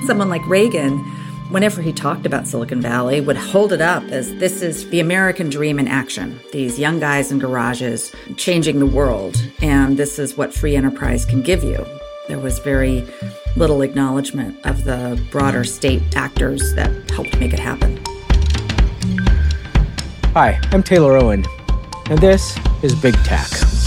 Someone like Reagan, whenever he talked about Silicon Valley, would hold it up as this is the American dream in action. These young guys in garages changing the world, and this is what free enterprise can give you. There was very little acknowledgement of the broader state actors that helped make it happen. Hi, I'm Taylor Owen, and this is Big Tech.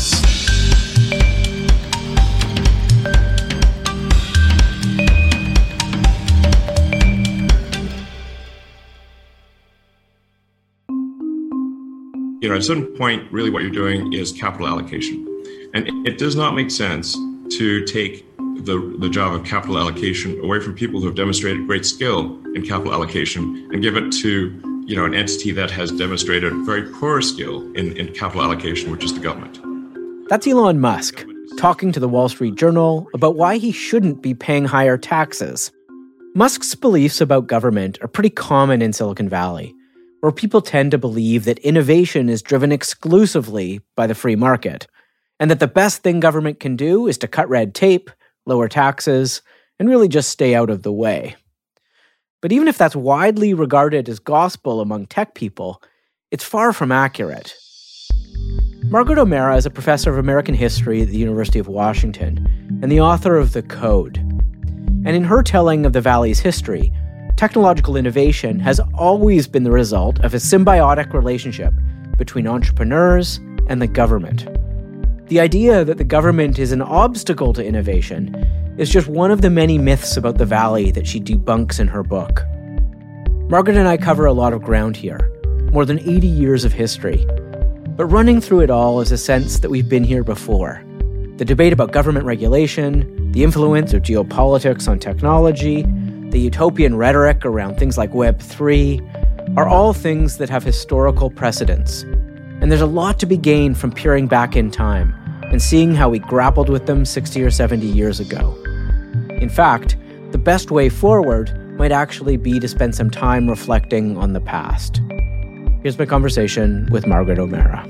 At a certain point, really what you're doing is capital allocation. And it does not make sense to take the job of capital allocation away from people who have demonstrated great skill in capital allocation and give it to, an entity that has demonstrated very poor skill in capital allocation, which is the government. That's Elon Musk talking to the Wall Street Journal about why he shouldn't be paying higher taxes. Musk's beliefs about government are pretty common in Silicon Valley, where people tend to believe that innovation is driven exclusively by the free market, and that the best thing government can do is to cut red tape, lower taxes, and really just stay out of the way. But even if that's widely regarded as gospel among tech people, it's far from accurate. Margaret O'Meara is a professor of American history at the University of Washington and the author of The Code. And in her telling of the Valley's history, technological innovation has always been the result of a symbiotic relationship between entrepreneurs and the government. The idea that the government is an obstacle to innovation is just one of the many myths about the Valley that she debunks in her book. Margaret and I cover a lot of ground here, more than 80 years of history. But running through it all is a sense that we've been here before. The debate about government regulation, the influence of geopolitics on technology, the utopian rhetoric around things like Web3 are all things that have historical precedents. And there's a lot to be gained from peering back in time and seeing how we grappled with them 60 or 70 years ago. In fact, the best way forward might actually be to spend some time reflecting on the past. Here's my conversation with Margaret O'Meara.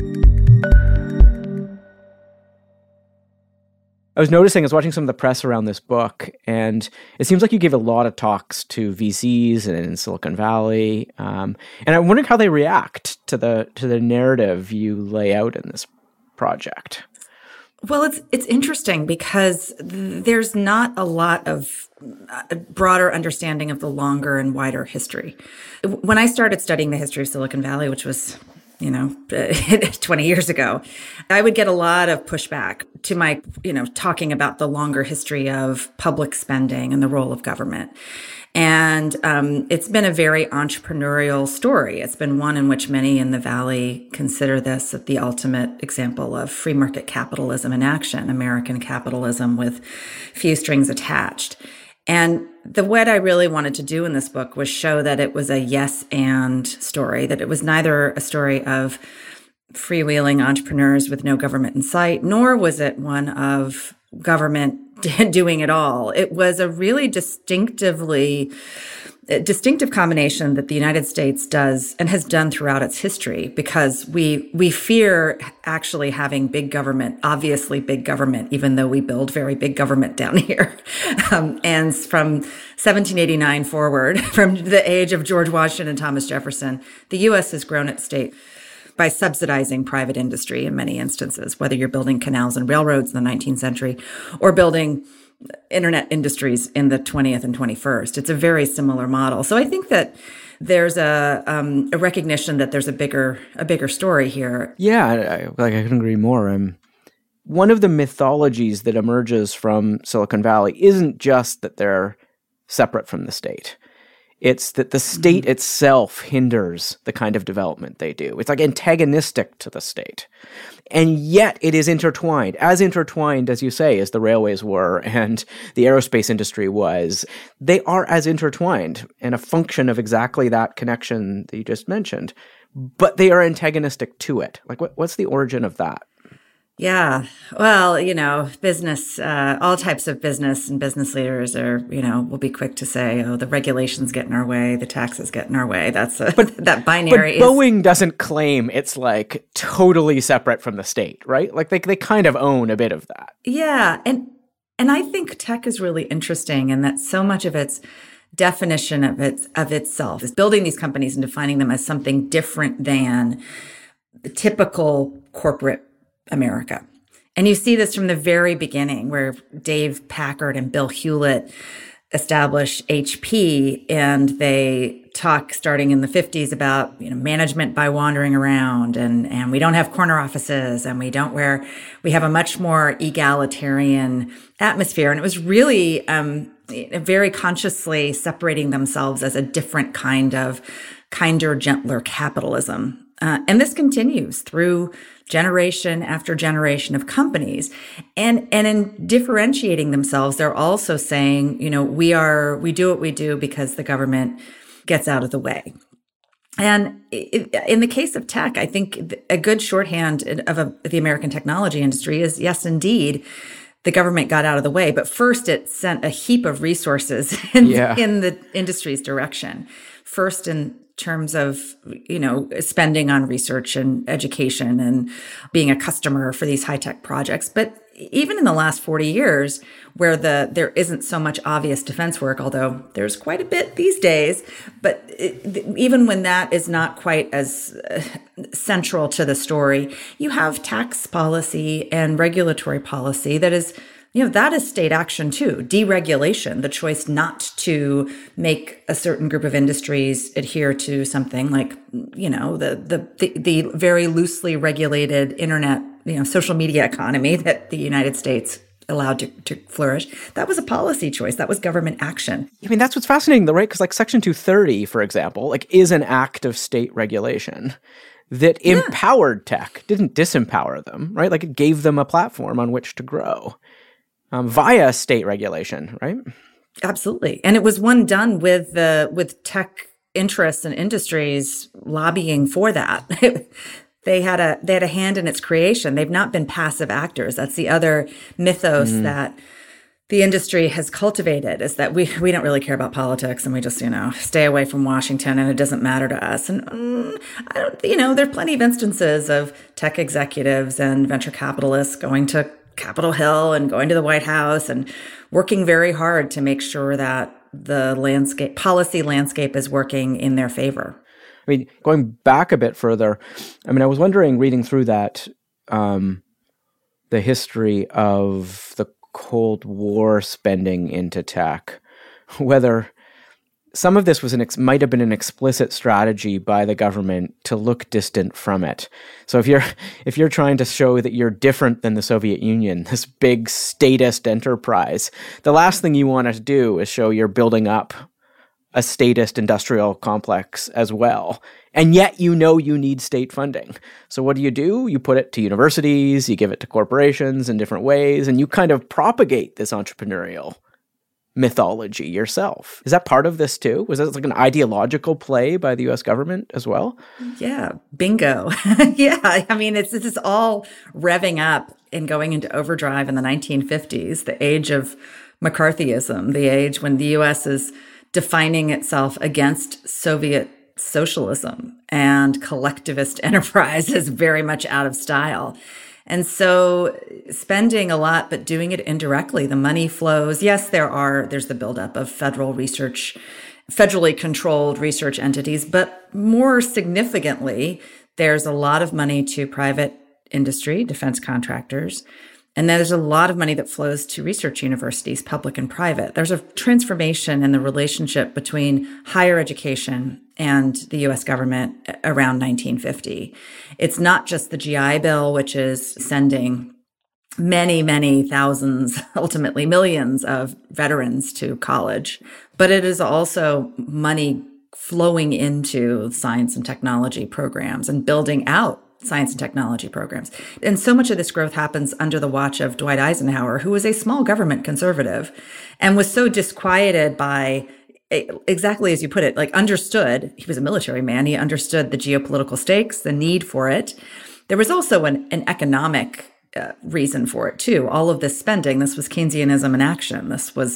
I was watching some of the press around this book, and it seems like you gave a lot of talks to VCs and in Silicon Valley. And I'm wondering how they react to the narrative you lay out in this project. Well, it's interesting because there's not a lot of broader understanding of the longer and wider history. When I started studying the history of Silicon Valley, which was 20 years ago, I would get a lot of pushback to my, talking about the longer history of public spending and the role of government. And it's been a very entrepreneurial story. It's been one in which many in the Valley consider this the ultimate example of free market capitalism in action, American capitalism with few strings attached. And what I really wanted to do in this book was show that it was a yes and story, that it was neither a story of freewheeling entrepreneurs with no government in sight, nor was it one of government doing it all. It was a really distinctive combination that the United States does and has done throughout its history, because we fear actually having big government, obviously big government, even though we build very big government down here. And from 1789 forward, from the age of George Washington and Thomas Jefferson, the U.S. has grown its state by subsidizing private industry in many instances, whether you're building canals and railroads in the 19th century or building internet industries in the 20th and 21st. It's a very similar model. So I think that there's a recognition that there's a bigger story here. Yeah, I couldn't agree more. One of the mythologies that emerges from Silicon Valley isn't just that they're separate from the state. It's that the state itself hinders the kind of development they do. It's like antagonistic to the state. And yet it is intertwined, as you say, as the railways were and the aerospace industry was. They are as intertwined and a function of exactly that connection that you just mentioned. But they are antagonistic to it. Like, what's the origin of that? Yeah. Well, business, all types of business and business leaders are, will be quick to say, oh, the regulations get in our way, the taxes get in our way. That binary But Boeing doesn't claim it's like totally separate from the state, right? Like they kind of own a bit of that. Yeah. And I think tech is really interesting in that so much of its definition of itself is building these companies and defining them as something different than the typical corporate America. And you see this from the very beginning, where Dave Packard and Bill Hewlett establish HP, and they talk starting in the 50s about, management by wandering around, and we don't have corner offices, and we have a much more egalitarian atmosphere. And it was really very consciously separating themselves as a different kind of kinder, gentler capitalism. And this continues through generation after generation of companies. And in differentiating themselves, they're also saying, we do what we do because the government gets out of the way. And in the case of tech, I think a good shorthand of the American technology industry is, yes, indeed, the government got out of the way. But first, it sent a heap of resources in the industry's direction. First, in terms of, spending on research and education and being a customer for these high-tech projects. But even in the last 40 years, where there isn't so much obvious defense work, although there's quite a bit these days, but even when that is not quite as central to the story, you have tax policy and regulatory policy that is that is state action too. Deregulation, the choice not to make a certain group of industries adhere to something like, the very loosely regulated internet, social media economy that the United States allowed to flourish. That was a policy choice. That was government action. I mean, that's what's fascinating though, right? Because like Section 230, for example, is an act of state regulation that empowered tech, didn't disempower them, right? It gave them a platform on which to grow. Via state regulation, right? Absolutely. And it was one done with tech interests and industries lobbying for that. They had a hand in its creation. They've not been passive actors. That's the other mythos that the industry has cultivated, is that we don't really care about politics, and we just, stay away from Washington, and it doesn't matter to us. And there are plenty of instances of tech executives and venture capitalists going to Capitol Hill and going to the White House and working very hard to make sure that the policy landscape is working in their favor. I mean, going back a bit further, I was wondering, reading through that, the history of the Cold War spending into tech, whether some of this might have been an explicit strategy by the government to look distant from it. So if you're trying to show that you're different than the Soviet Union, this big statist enterprise, the last thing you want to do is show you're building up a statist industrial complex as well. And yet you need state funding. So what do? You put it to universities, you give it to corporations in different ways, and you kind of propagate this entrepreneurial mythology yourself. Is that part of this too? Was that an ideological play by the U.S. government as well? Yeah, bingo. Yeah, this is all revving up and going into overdrive in the 1950s, the age of McCarthyism, the age when the U.S. is defining itself against Soviet socialism, and collectivist enterprise is very much out of style. And so spending a lot, but doing it indirectly. The money flows. Yes, there's the buildup of federally controlled research entities, but more significantly, there's a lot of money to private industry, defense contractors. And then there's a lot of money that flows to research universities, public and private. There's a transformation in the relationship between higher education and the U.S. government around 1950. It's not just the GI Bill, which is sending many, many thousands, ultimately millions of veterans to college, but it is also money flowing into science and technology programs and building out science and technology programs. And so much of this growth happens under the watch of Dwight Eisenhower, who was a small government conservative and was so disquieted by, exactly as you put it, understood, he was a military man, he understood the geopolitical stakes, the need for it. There was also an economic reason for it too. All of this spending, this was Keynesianism in action. This was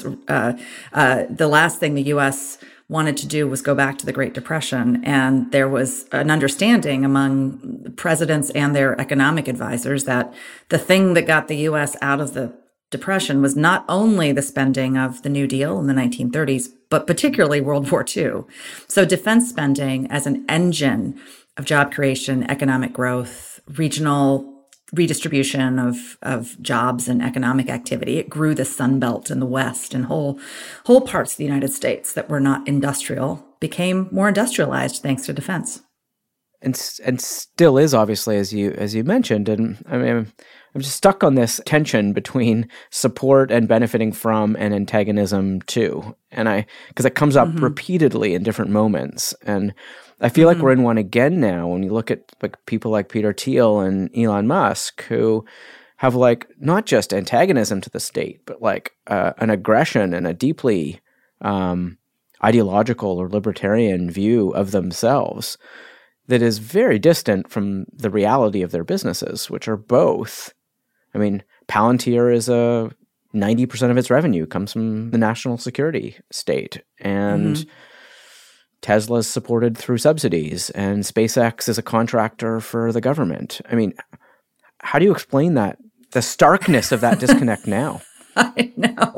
the last thing the U.S. wanted to do was go back to the Great Depression. And there was an understanding among presidents and their economic advisors that the thing that got the U.S. out of the Depression was not only the spending of the New Deal in the 1930s, but particularly World War II. So defense spending as an engine of job creation, economic growth, regional redistribution of jobs and economic activity. It grew the Sun Belt in the West, and whole parts of the United States that were not industrial became more industrialized thanks to defense. And still is, obviously, as you mentioned. And I mean, I'm just stuck on this tension between support and benefiting from and antagonism too. And because it comes up repeatedly in different moments. And I feel like we're in one again now when you look at like people like Peter Thiel and Elon Musk, who have like not just antagonism to the state, but like an aggression and a deeply ideological or libertarian view of themselves that is very distant from the reality of their businesses, which are both. I mean, Palantir is 90% of its revenue comes from the national security state, and Tesla is supported through subsidies, and SpaceX is a contractor for the government. I mean, how do you explain that, the starkness of that disconnect now? I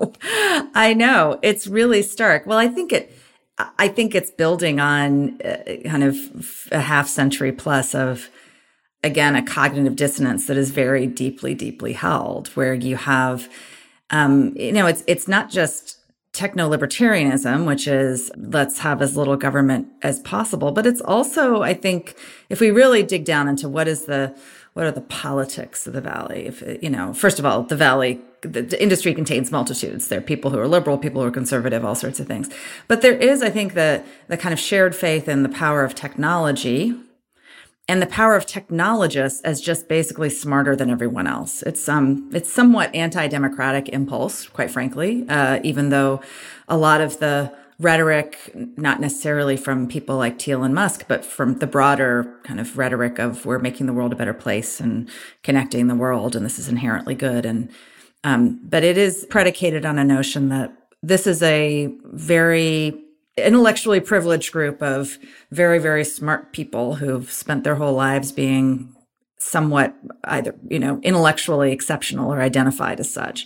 know. It's really stark. Well, I think it's building on kind of a half century plus of, again, a cognitive dissonance that is very deeply, deeply held, where you have, it's not just techno-libertarianism, which is let's have as little government as possible, but it's also, I think, if we really dig down into what are the politics of the Valley, first of all, the Valley, the industry contains multitudes. There are people who are liberal, people who are conservative, all sorts of things. But there is, I think, the kind of shared faith in the power of technology and the power of technologists as just basically smarter than everyone else. It's somewhat anti-democratic impulse, quite frankly, even though a lot of the rhetoric, not necessarily from people like Thiel and Musk, but from the broader kind of rhetoric of we're making the world a better place and connecting the world, and this is inherently good. And but it is predicated on a notion that this is a very intellectually privileged group of very, very smart people who've spent their whole lives being somewhat either, intellectually exceptional or identified as such.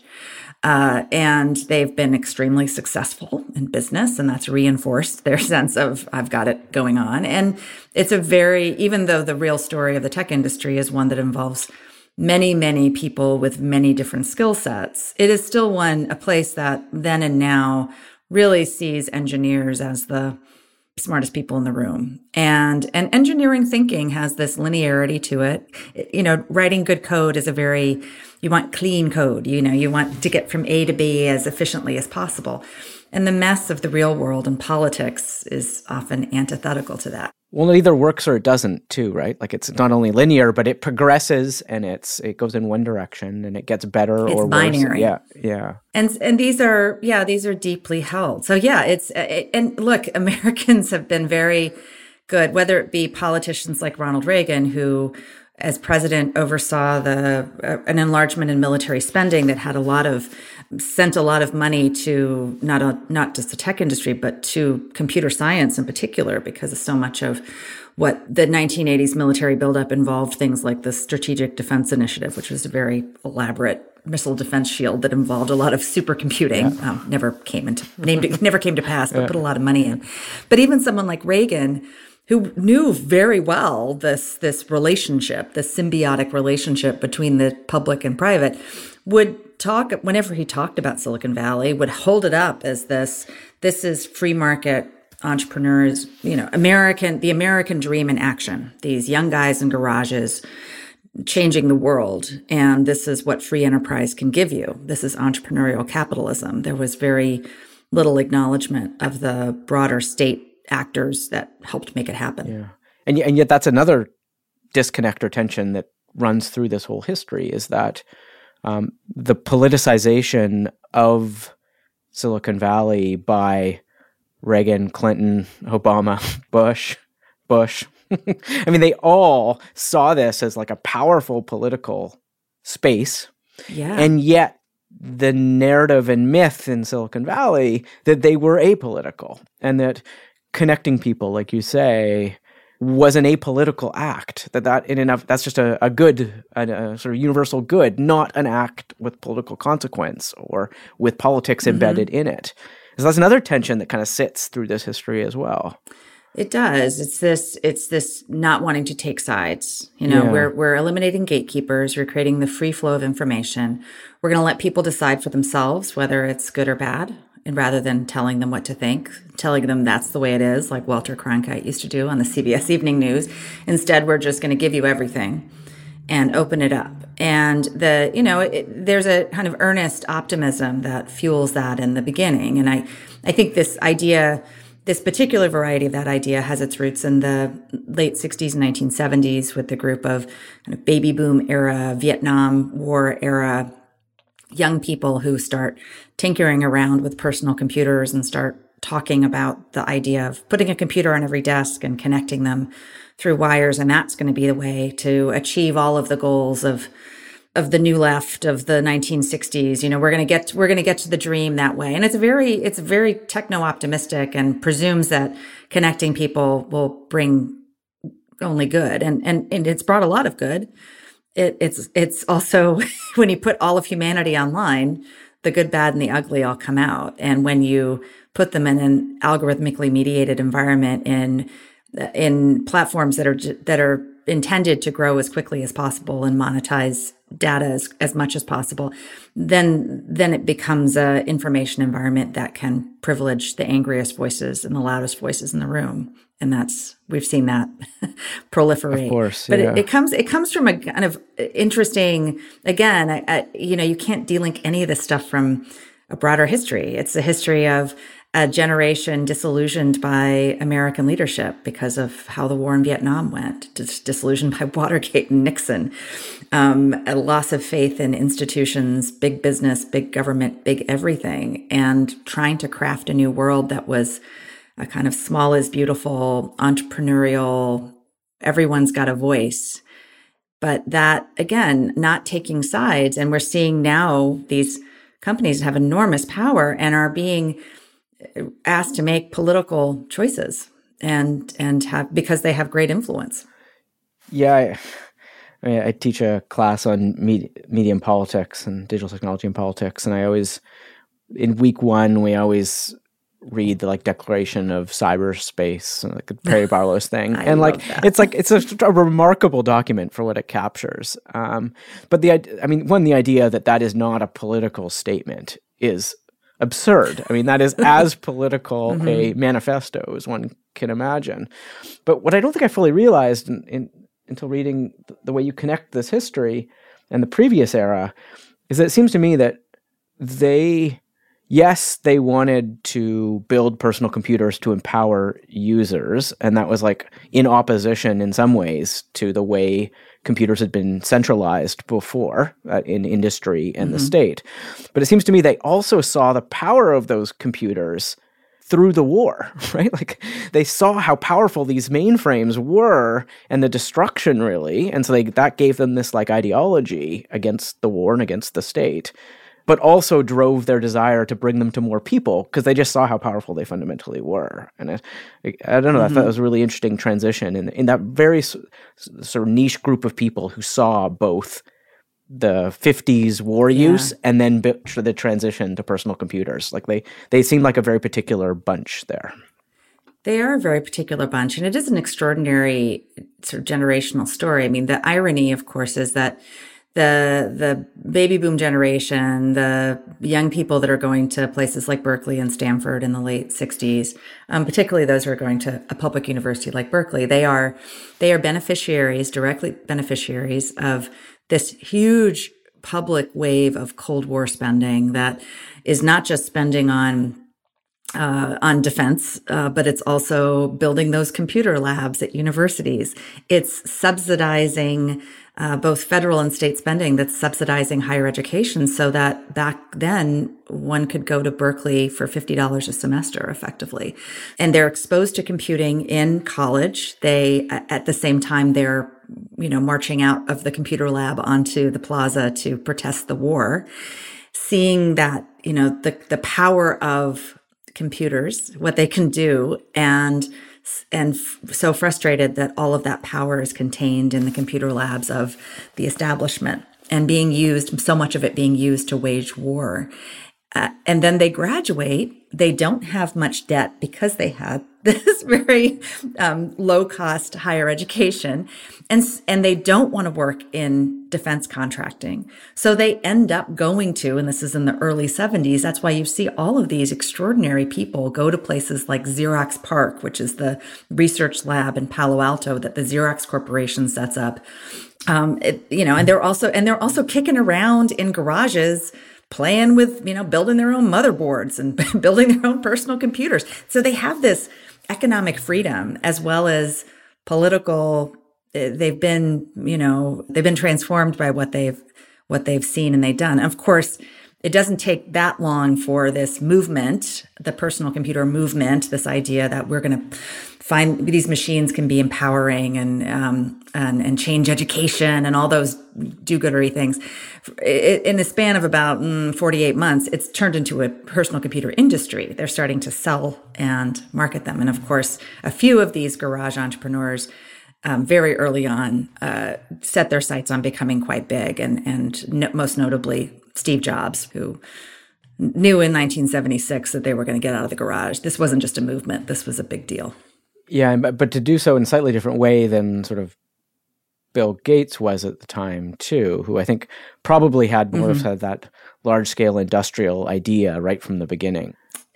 And they've been extremely successful in business, and that's reinforced their sense of, I've got it going on. And it's even though the real story of the tech industry is one that involves many, many people with many different skill sets, it is still a place that then and now really sees engineers as the smartest people in the room. And engineering thinking has this linearity to it. Writing good code is you want clean code. You want to get from A to B as efficiently as possible. And the mess of the real world and politics is often antithetical to that. Well, it either works or it doesn't too, right? Like it's not only linear, but it progresses and it goes in one direction and it gets better or worse. It's binary. Yeah. And these are deeply held. So and look, Americans have been very good, whether it be politicians like Ronald Reagan, who as president oversaw an enlargement in military spending that had sent a lot of money to not just the tech industry, but to computer science in particular, because so much of what the 1980s military buildup involved things like the Strategic Defense Initiative, which was a very elaborate missile defense shield that involved a lot of supercomputing. Yeah. Never came to pass, but put a lot of money in. But even someone like Reagan, who knew very well this relationship, this symbiotic relationship between the public and private, would talk, whenever he talked about Silicon Valley, would hold it up as this is free market entrepreneurs, the American dream in action, these young guys in garages changing the world. And this is what free enterprise can give you. This is entrepreneurial capitalism. There was very little acknowledgement of the broader state actors that helped make it happen. Yeah. And yet that's another disconnect or tension that runs through this whole history, is that the politicization of Silicon Valley by Reagan, Clinton, Obama, Bush. I mean, they all saw this as like a powerful political space. Yeah. And yet the narrative and myth in Silicon Valley that they were apolitical and that connecting people, like you say, was an apolitical act, that in and of, that's just a good, a sort of universal good, not an act with political consequence or with politics embedded in it. So that's another tension that kind of sits through this history as well. It does. It's this not wanting to take sides. We're eliminating gatekeepers. We're creating the free flow of information. We're going to let people decide for themselves whether it's good or bad, and rather than telling them what to think, telling them that's the way it is, like Walter Cronkite used to do on the CBS Evening News. Instead, we're just going to give you everything and open it up. And there's a kind of earnest optimism that fuels that in the beginning. And I think this particular variety of that idea has its roots in the late 60s and 1970s with the group of kind of baby boom era, Vietnam War era young people who start tinkering around with personal computers and start talking about the idea of putting a computer on every desk and connecting them through wires. And that's going to be the way to achieve all of the goals of the new left of the 1960s. We're going to get to the dream that way. And it's very techno optimistic and presumes that connecting people will bring only good. And it's brought a lot of good. It's also, when you put all of humanity online, the good, bad, and the ugly all come out. And when you put them in an algorithmically mediated environment in platforms that are intended to grow as quickly as possible and monetize data as much as possible, then it becomes a information environment that can privilege the angriest voices and the loudest voices in the room. And we've seen that proliferate. Of course, but yeah. it comes from a kind of interesting, again, you can't delink any of this stuff from a broader history. It's the history of a generation disillusioned by American leadership because of how the war in Vietnam went, disillusioned by Watergate and Nixon, a loss of faith in institutions, big business, big government, big everything, and trying to craft a new world that was a kind of small is beautiful, entrepreneurial, everyone's got a voice. But that, again, not taking sides. And we're seeing now these companies have enormous power and are being asked to make political choices and have, because they have great influence. Yeah, I teach a class on media and politics and digital technology and politics, and I always, in week one, we always read the Declaration of Cyberspace, like the Perry Barlow's thing, and it's a remarkable document for what it captures. But the idea that is not a political statement is absurd. I mean, that is as political a manifesto as one can imagine. But what I don't think I fully realized until reading the way you connect this history and the previous era is that it seems to me that they wanted to build personal computers to empower users, and that was in opposition in some ways to the way computers had been centralized before in industry and the state. But it seems to me they also saw the power of those computers through the war, right? They saw how powerful these mainframes were and the destruction, really. And so that gave them this ideology against the war and against the state, but also drove their desire to bring them to more people because they just saw how powerful they fundamentally were. And I don't know, I thought it was a really interesting transition in that very sort of niche group of people who saw both the 50s war use and then the transition to personal computers. They seemed like a very particular bunch there. They are a very particular bunch, and it is an extraordinary sort of generational story. I mean, the irony, of course, is that the baby boom generation, the young people that are going to places like Berkeley and Stanford in the late 60s, particularly those who are going to a public university like Berkeley, they are directly beneficiaries of this huge public wave of Cold War spending that is not just spending on defense, but it's also building those computer labs at universities. It's subsidizing both federal and state spending that's subsidizing higher education so that back then one could go to Berkeley for $50 a semester effectively. And they're exposed to computing in college. They, at the same time, they're, marching out of the computer lab onto the plaza to protest the war, seeing that, the power of computers, what they can do, and and so frustrated that all of that power is contained in the computer labs of the establishment and being used, so much of it being used to wage war. And then they graduate. They don't have much debt because they had this very low-cost higher education, and they don't want to work in defense contracting. So they end up going to, and this is in the early 70s, that's why you see all of these extraordinary people go to places like Xerox PARC, which is the research lab in Palo Alto that the Xerox Corporation sets up. And they're also kicking around in garages, playing with, building their own motherboards and building their own personal computers. So they have this economic freedom as well as political. They've been transformed by what they've seen and they've done. Of course, it doesn't take that long for this movement, the personal computer movement, this idea that we're going to find these machines can be empowering and change education and all those do-goodery things. In the span of about 48 months, it's turned into a personal computer industry. They're starting to sell and market them. And of course, a few of these garage entrepreneurs very early on set their sights on becoming quite big. And most notably, Steve Jobs, who knew in 1976 that they were going to get out of the garage. This wasn't just a movement. This was a big deal. Yeah, but to do so in a slightly different way than sort of Bill Gates was at the time too, who I think probably had more of that large-scale industrial idea right from the beginning.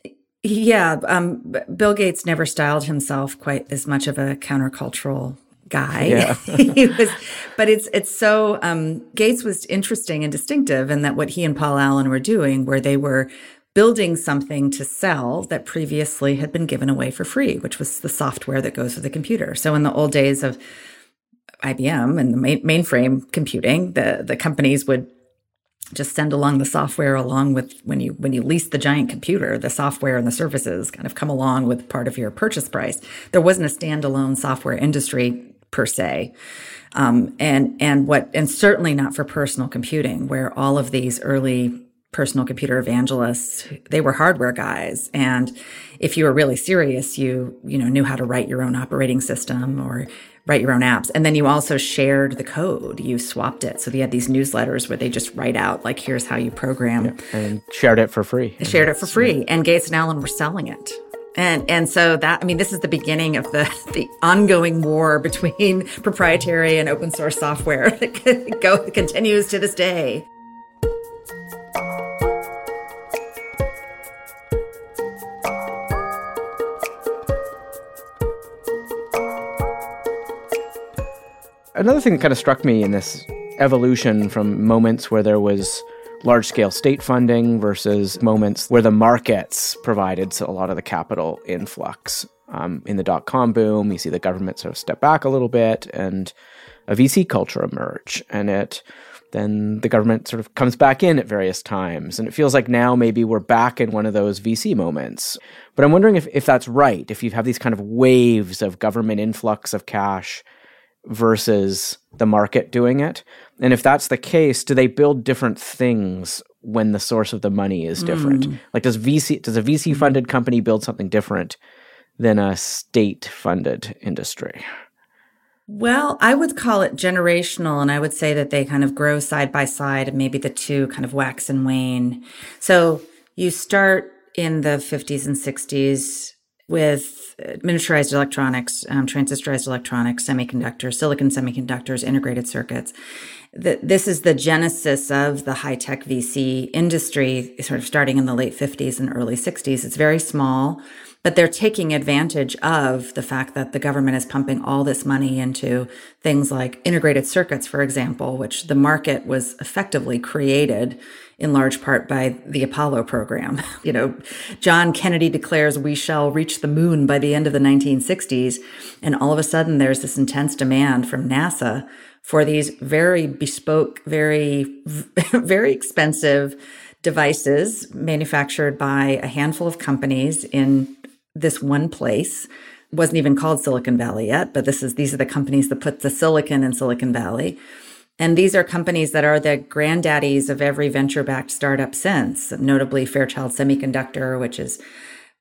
Yeah, Bill Gates never styled himself quite as much of a countercultural guy. Yeah. But it's so Gates was interesting and distinctive in that what he and Paul Allen were doing, where they were building something to sell that previously had been given away for free, which was the software that goes with the computer. So in the old days of IBM and the mainframe computing, the companies would just send along the software along with when you lease the giant computer, the software and the services kind of come along with part of your purchase price. There wasn't a standalone software industry per se. And certainly not for personal computing, where all of these early personal computer evangelists, they were hardware guys. And if you were really serious, you knew how to write your own operating system or write your own apps. And then you also shared the code. You swapped it. So they had these newsletters where they just write out, like, here's how you program. Yeah, and shared it for free. Shared it for free. And Gates and Allen were selling it. And so this is the beginning of the ongoing war between proprietary and open source software that continues to this day. Another thing that kind of struck me in this evolution from moments where there was large-scale state funding versus moments where the markets provided a lot of the capital influx. In the dot-com boom, you see the government sort of step back a little bit and a VC culture emerge. And then the government sort of comes back in at various times. And it feels like now maybe we're back in one of those VC moments. But I'm wondering if that's right, if you have these kind of waves of government influx of cash versus the market doing it. And if that's the case, do they build different things when the source of the money is different? Like does a VC-funded company build something different than a state-funded industry? Well, I would call it generational, and I would say that they kind of grow side by side, and maybe the two kind of wax and wane. So you start in the 50s and 60s with miniaturized electronics, transistorized electronics, semiconductors, silicon semiconductors, integrated circuits. This is the genesis of the high-tech VC industry, sort of starting in the late 50s and early 60s. It's very small, but they're taking advantage of the fact that the government is pumping all this money into things like integrated circuits, for example, which the market was effectively created in large part by the Apollo program. John Kennedy declares we shall reach the moon by the end of the 1960s. And all of a sudden, there's this intense demand from NASA for these very bespoke, very, very expensive devices manufactured by a handful of companies in this one place. It wasn't even called Silicon Valley yet, but these are the companies that put the silicon in Silicon Valley. And these are companies that are the granddaddies of every venture-backed startup since, notably Fairchild Semiconductor, which is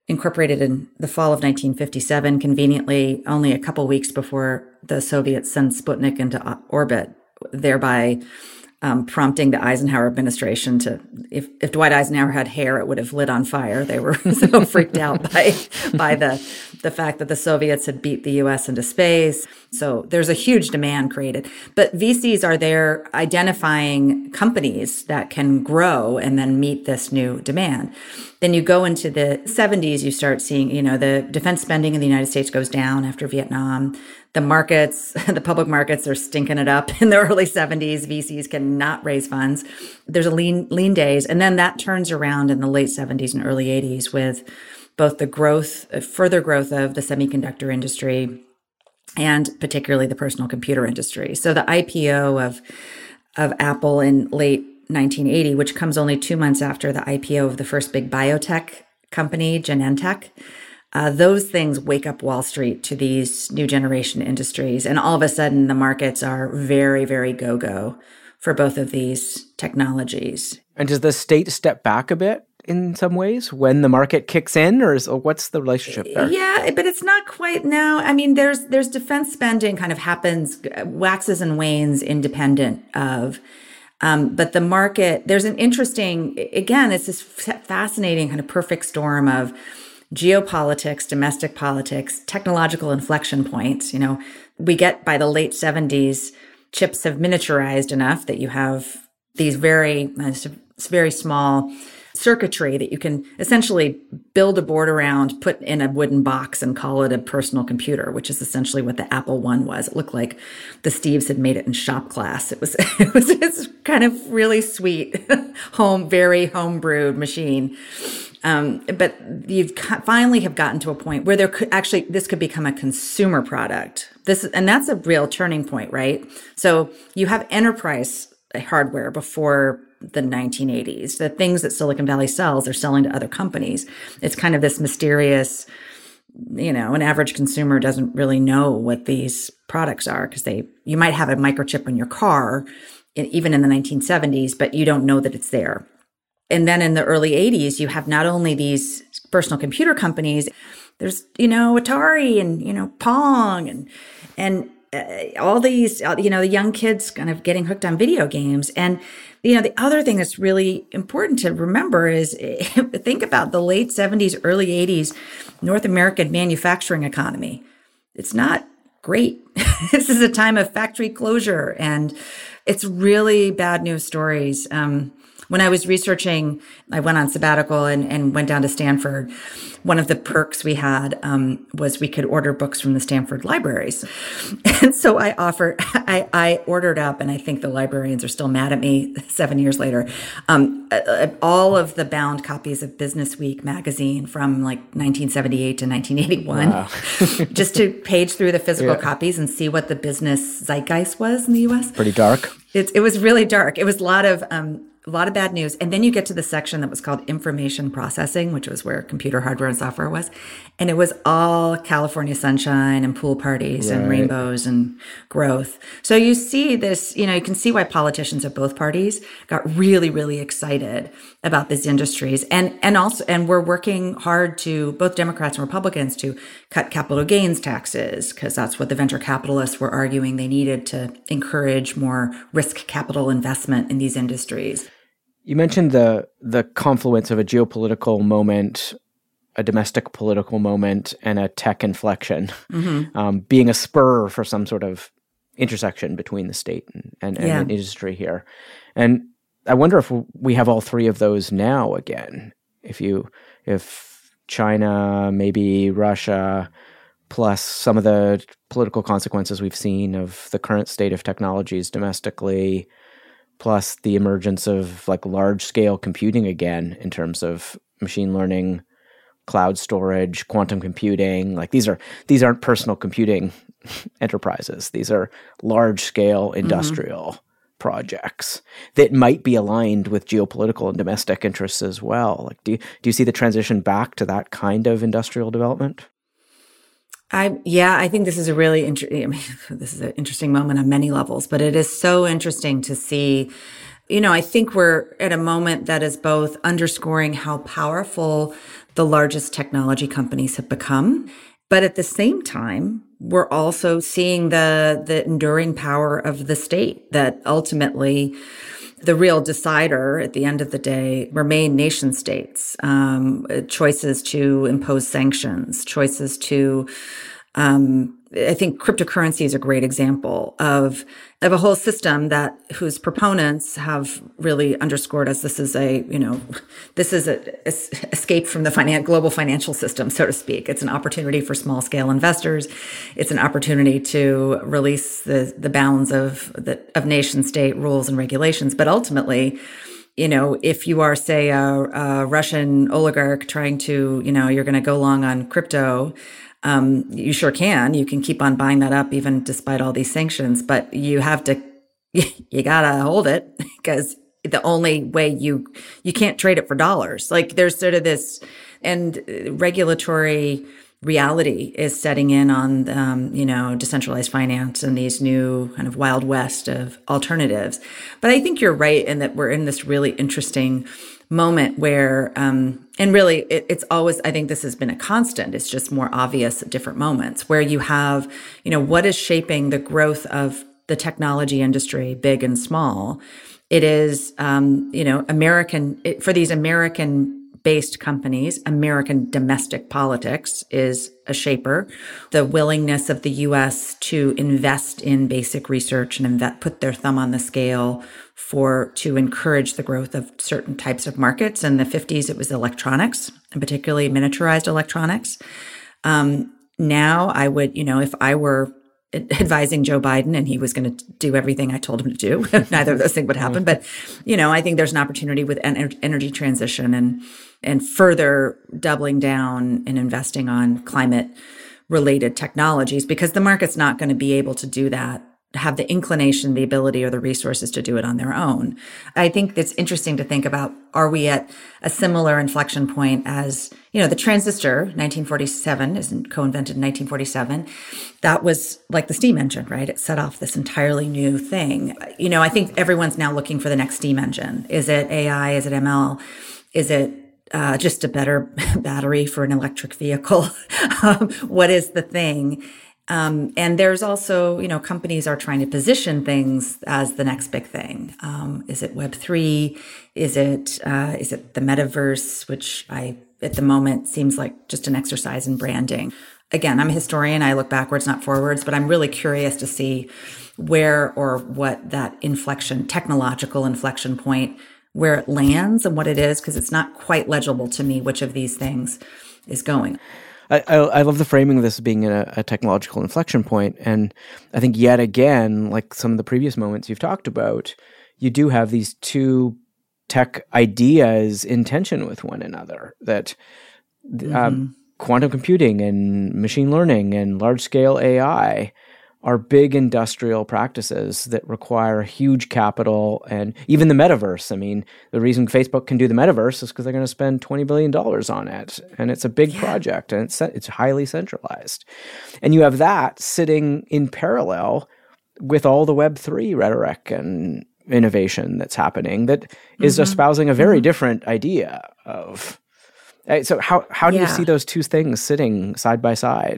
incorporated in the fall of 1957, conveniently only a couple weeks before the Soviets sent Sputnik into orbit, thereby prompting the Eisenhower administration to, if Dwight Eisenhower had hair, it would have lit on fire. They were so freaked out by the fact that the Soviets had beat the U.S. into space. So there's a huge demand created. But VCs are there identifying companies that can grow and then meet this new demand. Then you go into the 70s, you start seeing, the defense spending in the United States goes down after Vietnam. The markets, the public markets are stinking it up in the early 70s. VCs cannot raise funds. There's a lean days. And then that turns around in the late 70s and early 80s with both the further growth of the semiconductor industry and particularly the personal computer industry. So the IPO of Apple in late 1980, which comes only 2 months after the IPO of the first big biotech company, Genentech, those things wake up Wall Street to these new generation industries. And all of a sudden, the markets are very, very go-go for both of these technologies. And does the state step back a bit in some ways when the market kicks in, or what's the relationship there? Yeah, but it's not quite now. I mean, there's defense spending kind of happens, waxes and wanes independent of. But the market, there's an interesting, again, it's this fascinating kind of perfect storm of geopolitics, domestic politics, technological inflection points. We get by the late 70s, chips have miniaturized enough that you have these very small circuitry that you can essentially build a board around, put in a wooden box and call it a personal computer, which is essentially what the Apple I was. It looked like the Steves had made it in shop class. It's kind of really sweet, very homebrewed machine. But you finally have gotten to a point where this could become a consumer product. And that's a real turning point, right? So you have enterprise hardware before the 1980s. The things that Silicon Valley sells, they're selling to other companies. It's kind of this mysterious, an average consumer doesn't really know what these products are because you might have a microchip in your car, even in the 1970s, but you don't know that it's there. And then in the early 80s, you have not only these personal computer companies, there's, Atari and, Pong and all these, the young kids kind of getting hooked on video games. And, the other thing that's really important to remember is think about the late 70s, early 80s North American manufacturing economy. It's not great. This is a time of factory closure, and it's really bad news stories. When I was researching, I went on sabbatical and went down to Stanford. One of the perks we had was we could order books from the Stanford libraries. And so I ordered up, and I think the librarians are still mad at me 7 years later, all of the bound copies of Business Week magazine from like 1978 to 1981, wow. Just to page through the physical copies and see what the business zeitgeist was in the U.S. Pretty dark. It was really dark. It was a lot of bad news. And then you get to the section that was called information processing, which was where computer hardware and software was. And it was all California sunshine and pool parties and rainbows and growth. So you see this, you can see why politicians of both parties got really, really excited about these industries. And we're working hard to, both Democrats and Republicans, to cut capital gains taxes, because that's what the venture capitalists were arguing they needed to encourage more risk capital investment in these industries. You mentioned the confluence of a geopolitical moment, a domestic political moment, and a tech inflection, being a spur for some sort of intersection between the state and an industry here. And I wonder if we have all three of those now again. If China, maybe Russia, plus some of the political consequences we've seen of the current state of technologies domestically, plus the emergence of like large-scale computing again in terms of machine learning, cloud storage, quantum computing. Like these aren't personal computing enterprises. These are large-scale industrial projects that might be aligned with geopolitical and domestic interests as well. Like, do you see the transition back to that kind of industrial development? I think this is this is an interesting moment on many levels, but it is so interesting to see. I think we're at a moment that is both underscoring how powerful the largest technology companies have become. But at the same time, we're also seeing the enduring power of the state, that ultimately the real decider at the end of the day remain nation states, choices to impose sanctions, choices to, I think cryptocurrency is a great example of a whole system whose proponents have really underscored as this is a escape from the global financial system, so to speak. It's an opportunity for small scale investors. It's an opportunity to release the bounds of nation state rules and regulations. But ultimately, if you are, say, a Russian oligarch trying to, you're going to go long on crypto, you sure can. You can keep on buying that up even despite all these sanctions, but you gotta hold it, because the only way you can't trade it for dollars. Like, there's sort of this, and regulatory reality is setting in on, decentralized finance and these new kind of wild west of alternatives. But I think you're right in that we're in this really interesting moment where, and really it's always, I think this has been a constant. It's just more obvious at different moments where you have, what is shaping the growth of the technology industry, big and small. It is, for these American-based companies, American domestic politics is a shaper. The willingness of the U.S. to invest in basic research and put their thumb on the scale to encourage the growth of certain types of markets. In the 50s, it was electronics, and particularly miniaturized electronics. Now I would, if I were advising Joe Biden and he was going to do everything I told him to do, neither of those things would happen. But, I think there's an opportunity with energy transition and further doubling down and investing on climate related technologies, because the market's not going to be able to do that, have the inclination, the ability, or the resources to do it on their own. I think it's interesting to think about, are we at a similar inflection point as, the transistor, 1947, isn't co-invented in 1947. That was like the steam engine, right? It set off this entirely new thing. I think everyone's now looking for the next steam engine. Is it AI? Is it ML? Is it just a better battery for an electric vehicle? What is the thing? And there's also, companies are trying to position things as the next big thing. Is it Web3? Is it the metaverse, which at the moment seems like just an exercise in branding. Again, I'm a historian. I look backwards, not forwards, but I'm really curious to see where or what that technological inflection point, where it lands and what it is, because it's not quite legible to me which of these things is going. I love the framing of this being a technological inflection point. And I think yet again, like some of the previous moments you've talked about, you do have these two tech ideas in tension with one another, that quantum computing and machine learning and large-scale AI are big industrial practices that require huge capital, and even the metaverse. I mean, the reason Facebook can do the metaverse is because they're going to spend $20 billion on it, and it's a big project, and it's highly centralized. And you have that sitting in parallel with all the Web3 rhetoric and innovation that's happening that is espousing a very different idea of. So how do you see those two things sitting side by side?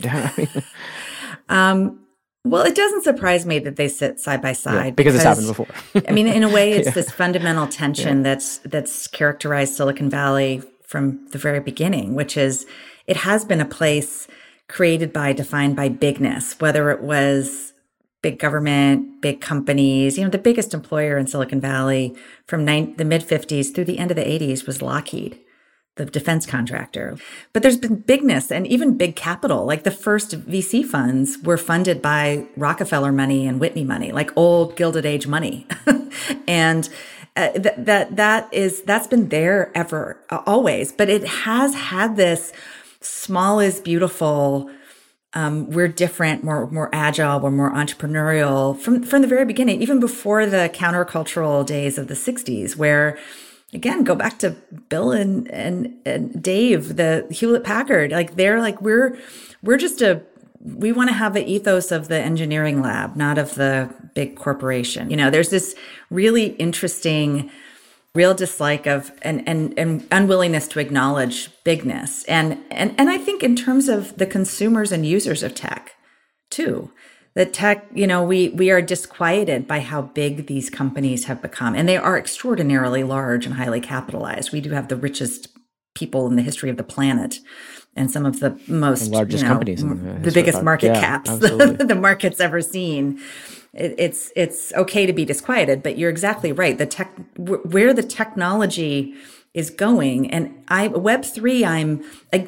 Well, it doesn't surprise me that they sit side by side because it's happened before. I mean, in a way, it's this fundamental tension that's characterized Silicon Valley from the very beginning, which is it has been a place defined by bigness, whether it was big government, big companies. The biggest employer in Silicon Valley from the mid-50s through the end of the 80s was Lockheed, the defense contractor. But there's been bigness and even big capital. Like the first VC funds were funded by Rockefeller money and Whitney money, like old Gilded Age money. And that's been there ever, always. But it has had this small is beautiful. We're different, more agile, we're more entrepreneurial from the very beginning, even before the countercultural days of the 60s, where, again, go back to Bill and Dave, the Hewlett Packard, like they're like, we want to have the ethos of the engineering lab, not of the big corporation. There's this really interesting real dislike of and unwillingness to acknowledge bigness. And I think in terms of the consumers and users of tech too, the tech, we are disquieted by how big these companies have become. And they are extraordinarily large and highly capitalized. We do have the richest people in the history of the planet and some of the most largest companies, the biggest market caps the market's ever seen. It's okay to be disquieted, but you're exactly right. Where the technology is going, and Web3,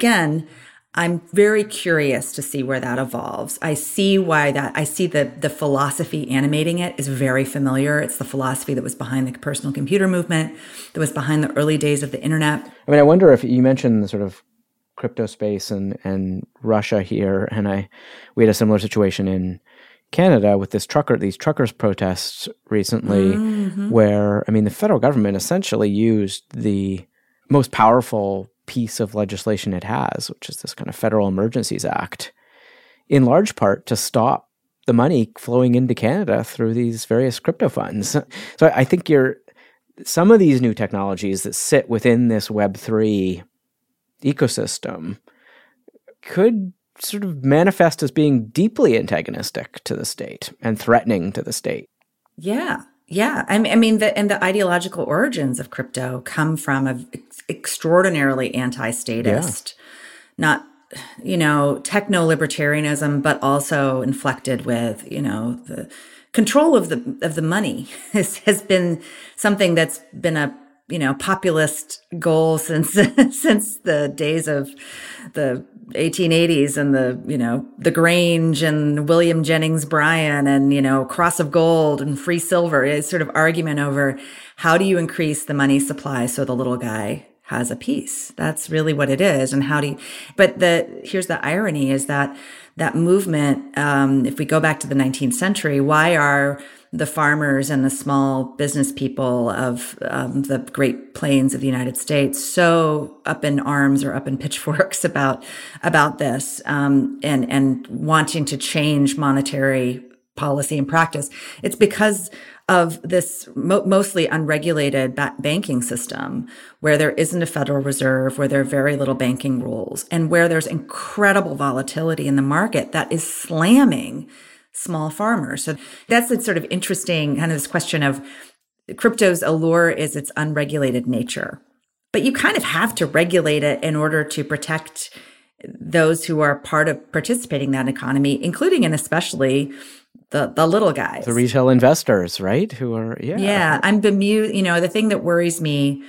I'm very curious to see where that evolves. I see the philosophy animating it is very familiar. It's the philosophy that was behind the personal computer movement, that was behind the early days of the internet. I mean, I wonder if you mentioned the sort of crypto space and Russia here, and we had a similar situation in Canada with these truckers protests recently, where, I mean, the federal government essentially used the most powerful piece of legislation it has, which is this kind of Federal Emergencies Act, in large part to stop the money flowing into Canada through these various crypto funds. So I think some of these new technologies that sit within this Web3 ecosystem could sort of manifest as being deeply antagonistic to the state and threatening to the state. Yeah. I mean, the ideological origins of crypto come from an extraordinarily anti-statist, not, techno-libertarianism, but also inflected with, the control of the money has been something that's been a populist goal since the days of the 1880s and the Grange and William Jennings Bryan and, Cross of Gold and free silver. It's sort of argument over how do you increase the money supply so the little guy has a piece. That's really what it is. And here's the irony is that movement, if we go back to the 19th century, why are the farmers and the small business people of the Great Plains of the United States so up in arms or up in pitchforks about this and wanting to change monetary policy and practice? It's because of this mostly unregulated banking system where there isn't a Federal Reserve, where there are very little banking rules, and where there's incredible volatility in the market that is slamming small farmers. So that's the sort of interesting kind of this question of crypto's allure is its unregulated nature. But you kind of have to regulate it in order to protect those who are part of participating in that economy, including and especially the little guys. The retail investors, right? Who are, Yeah, I'm bemused. The thing that worries me,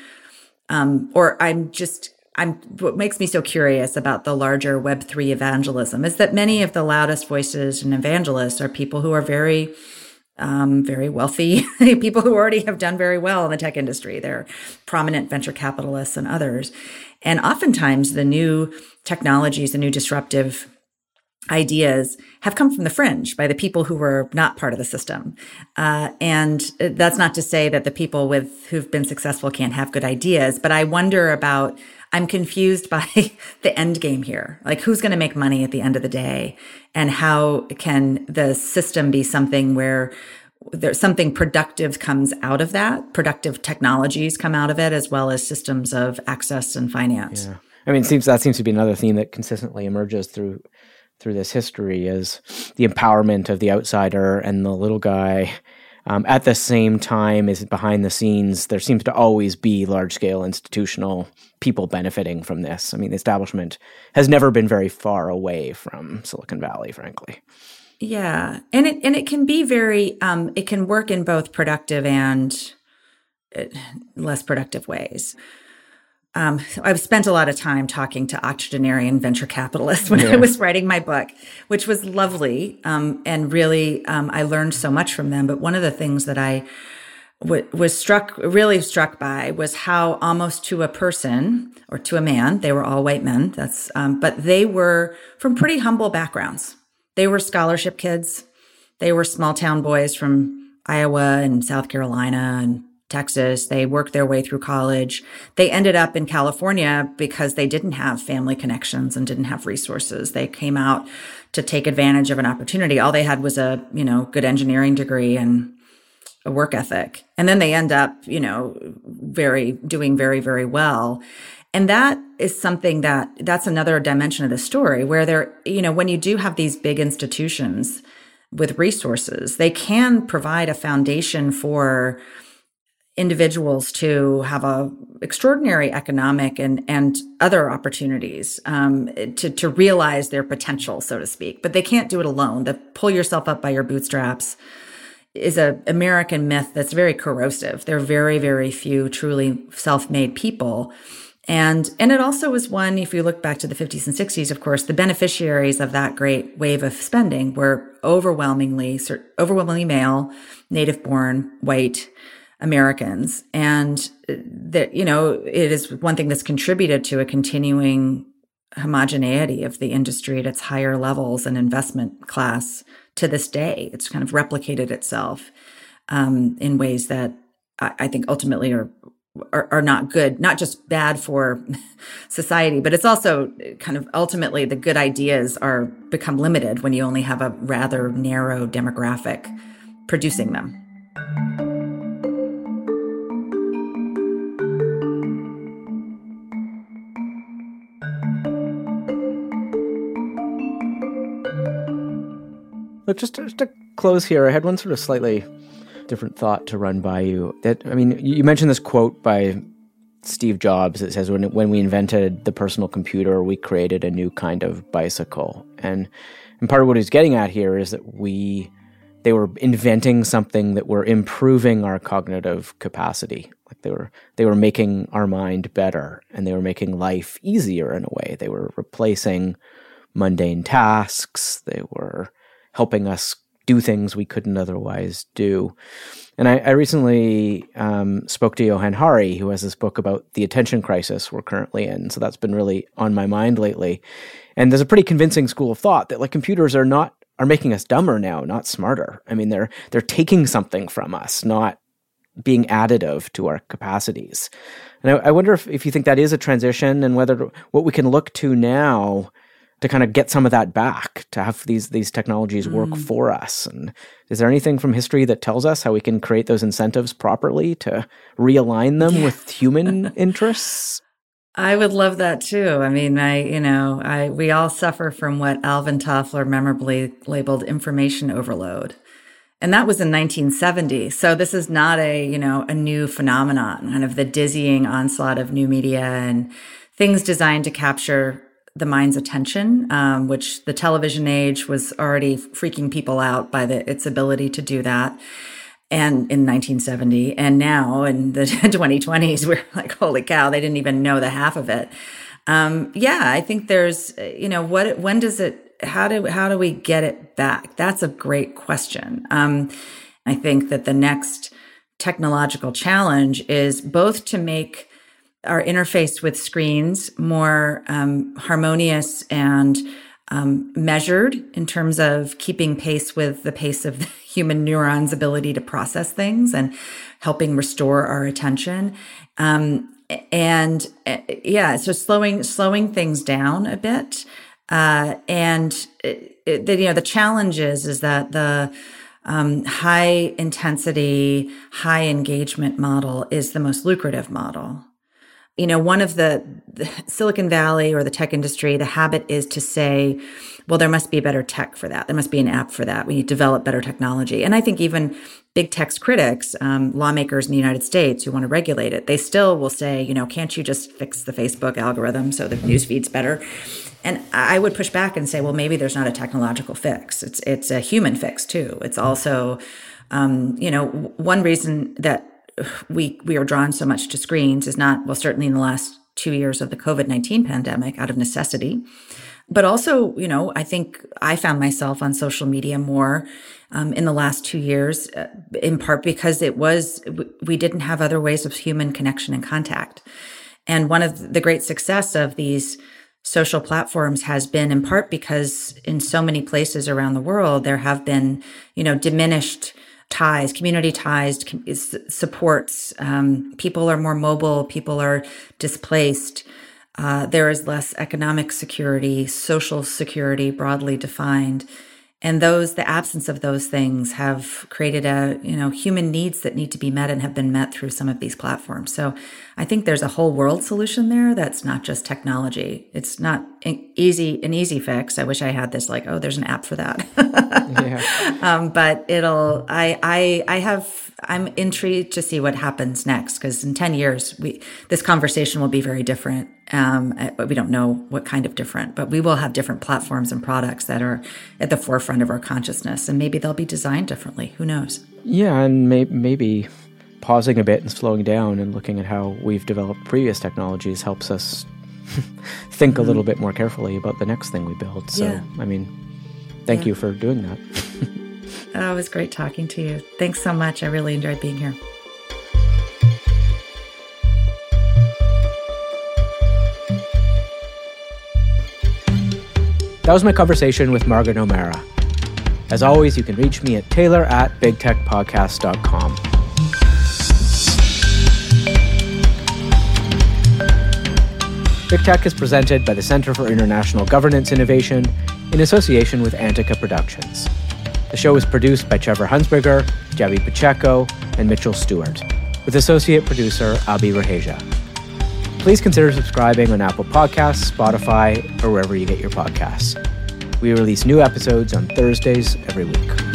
what makes me so curious about the larger Web3 evangelism is that many of the loudest voices and evangelists are people who are very, very wealthy, people who already have done very well in the tech industry. They're prominent venture capitalists and others. And oftentimes the new technologies, the new disruptive ideas have come from the fringe by the people who were not part of the system. And that's not to say that the people who've been successful can't have good ideas, but I'm confused by the end game here. Like, who's going to make money at the end of the day? And how can the system be something where there's something productive comes out of that, productive technologies come out of it, as well as systems of access and finance? Yeah. I mean, that seems to be another theme that consistently emerges through this history is the empowerment of the outsider and the little guy. At the same time as behind the scenes, there seems to always be large-scale institutional people benefiting from this. I mean, the establishment has never been very far away from Silicon Valley, frankly. Yeah, and it can be very, it can work in both productive and less productive ways. I've spent a lot of time talking to octogenarian venture capitalists when I was writing my book, which was lovely. And really, I learned so much from them. But one of the things that I was really struck by was how almost to a person or to a man, they were all white men. But they were from pretty humble backgrounds. They were scholarship kids. They were small town boys from Iowa and South Carolina and Texas. They worked their way through college. They ended up in California because they didn't have family connections and didn't have resources. They came out to take advantage of an opportunity. All they had was a, good engineering degree and a work ethic. And then they end up, doing very, very well. And that is something that's another dimension of the story where when you do have these big institutions with resources, they can provide a foundation for individuals to have a extraordinary economic and other opportunities to realize their potential, so to speak. But they can't do it alone. The pull yourself up by your bootstraps is an American myth that's very corrosive. There are very, very few truly self-made people. And it also was one, if you look back to the 50s and 60s, of course, the beneficiaries of that great wave of spending were overwhelmingly male, native-born, white Americans. And that, it is one thing that's contributed to a continuing homogeneity of the industry at its higher levels and investment class to this day. It's kind of replicated itself in ways that I think ultimately are not good, not just bad for society, but it's also kind of ultimately the good ideas are become limited when you only have a rather narrow demographic producing them. Look, just to close here, I had one sort of slightly different thought to run by you. You mentioned this quote by Steve Jobs that says, when we invented the personal computer, we created a new kind of bicycle. And part of what he's getting at here is that they were inventing something that were improving our cognitive capacity. Like they were making our mind better, and they were making life easier in a way. They were replacing mundane tasks. They were helping us do things we couldn't otherwise do. And I recently spoke to Johann Hari, who has this book about the attention crisis we're currently in. So that's been really on my mind lately. And there's a pretty convincing school of thought that computers are making us dumber now, not smarter. I mean, they're taking something from us, not being additive to our capacities. And I wonder if you think that is a transition, and what we can look to now to kind of get some of that back, to have these technologies work for us. And is there anything from history that tells us how we can create those incentives properly to realign them with human interests? I would love that too. I mean, we all suffer from what Alvin Toffler memorably labeled information overload. And that was in 1970. So this is not a new phenomenon, kind of the dizzying onslaught of new media and things designed to capture the mind's attention, which the television age was already freaking people out by its ability to do that. And in 1970, and now in the 2020s, we're like, holy cow, they didn't even know the half of it. I think there's, when does it, how do we get it back? That's a great question. I think that the next technological challenge is both to make our interface with screens more harmonious and measured in terms of keeping pace with the pace of the human neurons' ability to process things and helping restore our attention. So slowing things down a bit. The challenge is that the high intensity, high engagement model is the most lucrative model. One of the Silicon Valley or the tech industry, the habit is to say, well, there must be better tech for that. There must be an app for that. We need to develop better technology. And I think even big tech critics, lawmakers in the United States who want to regulate it, they still will say, can't you just fix the Facebook algorithm so the news feed's better? And I would push back and say, well, maybe there's not a technological fix. It's a human fix too. It's also, one reason that we are drawn so much to screens is not, well, certainly in the last 2 years of the COVID-19 pandemic, out of necessity. But also, I think I found myself on social media more in the last 2 years, in part because we didn't have other ways of human connection and contact. And one of the great success of these social platforms has been in part because in so many places around the world, there have been, diminished ties, community ties, supports. People are more mobile. People are displaced. There is less economic security, social security broadly defined. And the absence of those things have created human needs that need to be met and have been met through some of these platforms. So I think there's a whole world solution there that's not just technology. It's not an easy fix. I wish I had this there's an app for that. Yeah. But I'm intrigued to see what happens next, because in 10 years, this conversation will be very different. But we don't know what kind of different, but we will have different platforms and products that are at the forefront of our consciousness, and maybe they'll be designed differently. Who knows? Yeah, and maybe pausing a bit and slowing down and looking at how we've developed previous technologies helps us think a little bit more carefully about the next thing we build. So, yeah. Thank you for doing that. Oh, it was great talking to you. Thanks so much. I really enjoyed being here. That was my conversation with Margaret O'Meara. As always, you can reach me at taylor@bigtechpodcast.com. Big Tech is presented by the Center for International Governance Innovation in association with Antica Productions. The show is produced by Trevor Hunsberger, Gabby Pacheco, and Mitchell Stewart, with associate producer Abi Raheja. Please consider subscribing on Apple Podcasts, Spotify, or wherever you get your podcasts. We release new episodes on Thursdays every week.